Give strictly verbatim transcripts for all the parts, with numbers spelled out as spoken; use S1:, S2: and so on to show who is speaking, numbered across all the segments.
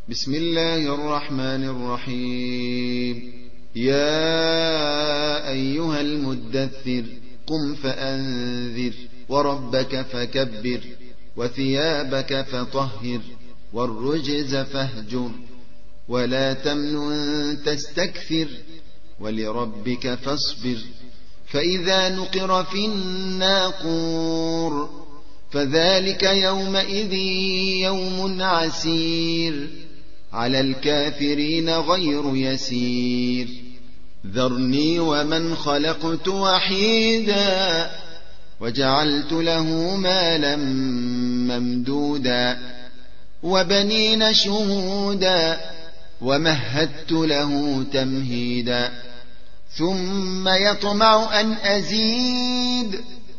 S1: بسم الله الرحمن الرحيم. يا أيها المدثر قم فأنذر وربك فكبر وثيابك فطهر والرجز فاهجر ولا تمنن تستكثر ولربك فاصبر. فإذا نقر في الناقور فذلك يومئذ يوم عسير على الكافرين غير يسير. ذرني ومن خلقت وحيدا وجعلت له مالا ممدودا وبنين شهودا ومهدت له تمهيدا ثم يطمع أن أزيد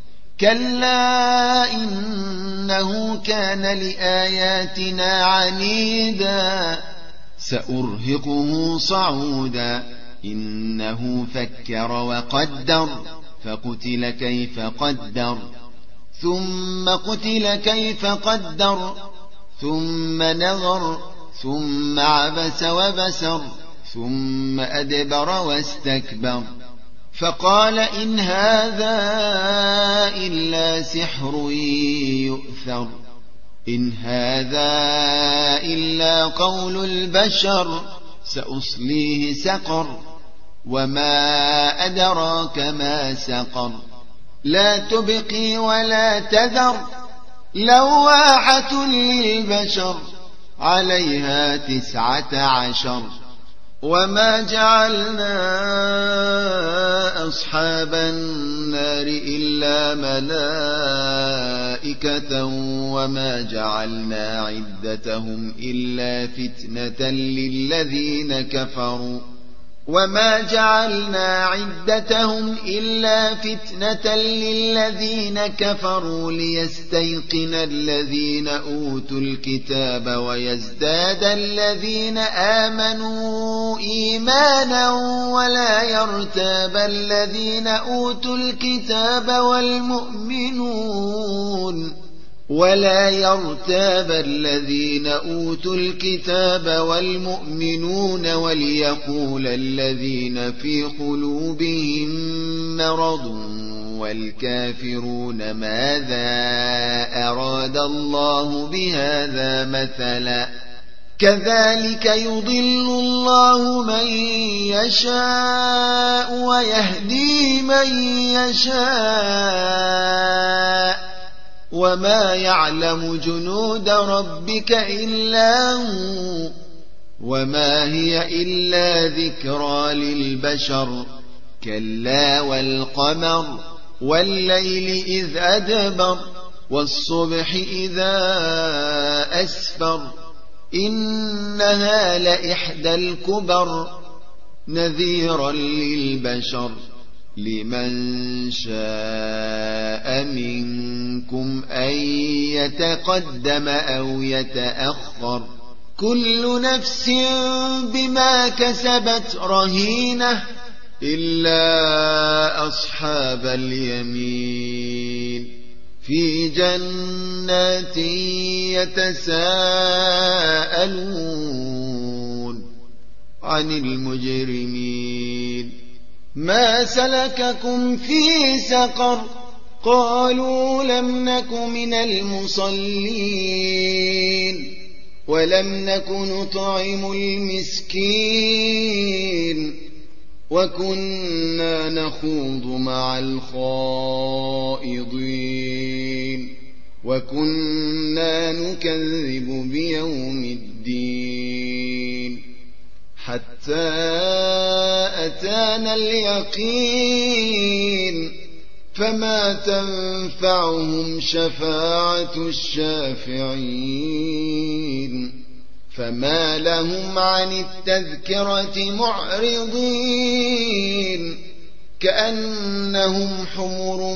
S1: كلا إنه كان لآياتنا عنيدا سأرهقه صعودا إنه فكر وقدر فقتل كيف قدر ثم قتل كيف قدر ثم نظر ثم عبس وبسر ثم أدبر واستكبر فقال إن هذا إلا سحر يؤثر إن هذا إلا قول البشر سأصليه سقر وما أدراك ما سقر لا تبقي ولا تذر لواحة للبشر عليها تسعة عشر. وما جعلنا أصحاب النار إلا ملائكة وما جعلنا عدتهم إلا فتنة للذين كفروا وما جعلنا عدتهم إلا فتنة للذين كفروا ليستيقن الذين أوتوا الكتاب ويزداد الذين آمنوا إيمانا ولا يرتاب الذين أوتوا الكتاب والمؤمنون ولا يرتاب الذين أوتوا الكتاب والمؤمنون وليقول الذين في قلوبهم مرض والكافرون ماذا أراد الله بهذا مثلا كذلك يضل الله من يشاء ويهدي من يشاء وما يعلم جنود ربك إلا هو وما هي إلا ذكرى للبشر كلا والقمر والليل إذ أدبر والصبح إذا أسفر إنها لإحدى الكبر نذيرا للبشر لمن شاء منكم أن يتقدم أو يتأخر كل نفس بما كسبت رهينة إلا أصحاب اليمين في جنات يتساءلون عن المجرمين ما سلككم في سقر قالوا لم نك من المصلين ولم نك نطعم المسكين وكنا نخوض مع الخائضين وكنا نكذب بيوم الدين حتى أتانا اليقين فما تنفعهم شفاعة الشافعين فما لهم عن التذكرة معرضين كأنهم حمر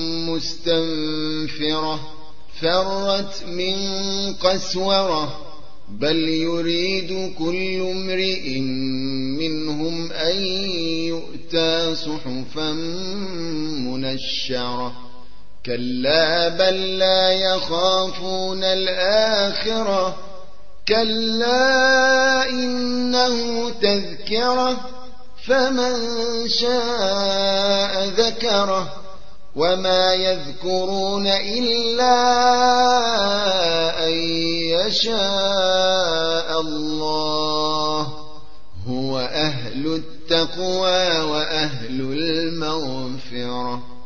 S1: مستنفرة فرت من قسورة بل يريد كل امرئ منهم أن يؤتى صحفا منشرة كلا بل لا يخافون الآخرة كلا إنه تذكرة فمن شاء ذكره وما يذكرون إلا أن يشاء الله هو أهل التقوى وأهل المغفرة.